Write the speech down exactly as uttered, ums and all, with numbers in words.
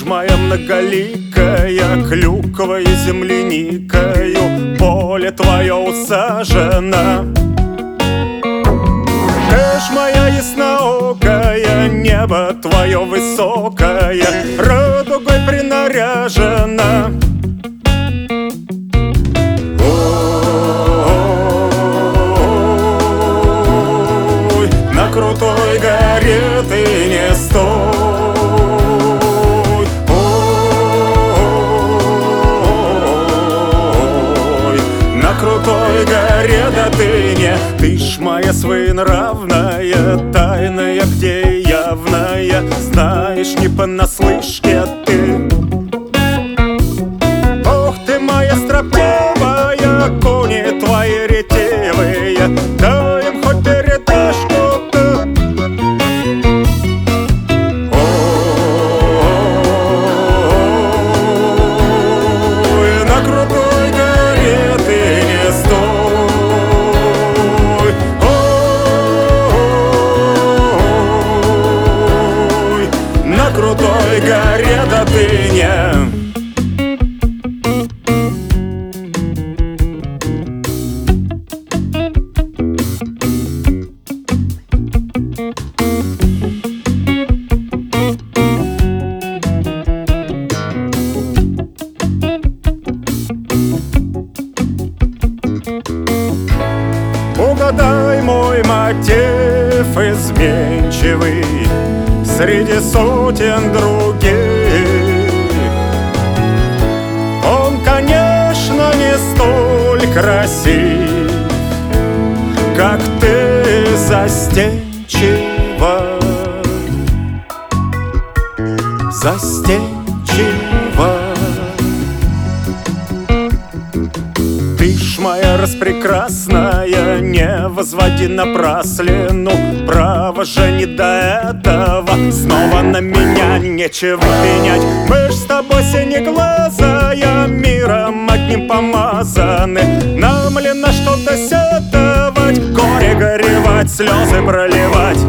моя многоликая, клюквой и земляникою поле твое усажено. Ты ж моя ясноокая, небо твое высокое радугой принаряжено. Ой, на крутой горе ты не стой. На крутой горе, да ты не. Ты ж моя своенравная, тайная, где явная. Знаешь, не понаслышке ты. Ох ты моя строптивая, кони твои ретивые, дай им хоть передышку ты. Ой, на крутой горе ты не стой. Ой, на крутой горе, да ты не. Угадай мой мотив изменчивый среди сотен других. Он, конечно, не столь красив, как ты застенчива, застенчива. Ты ж моя распрекрасная, не возводи напраслину. Право же не до этого, снова на меня нечего пенять. Мы ж с тобой синеглазая, миром одним помазаны. Нам ли на что-то сетовать, горе горевать, слезы проливать?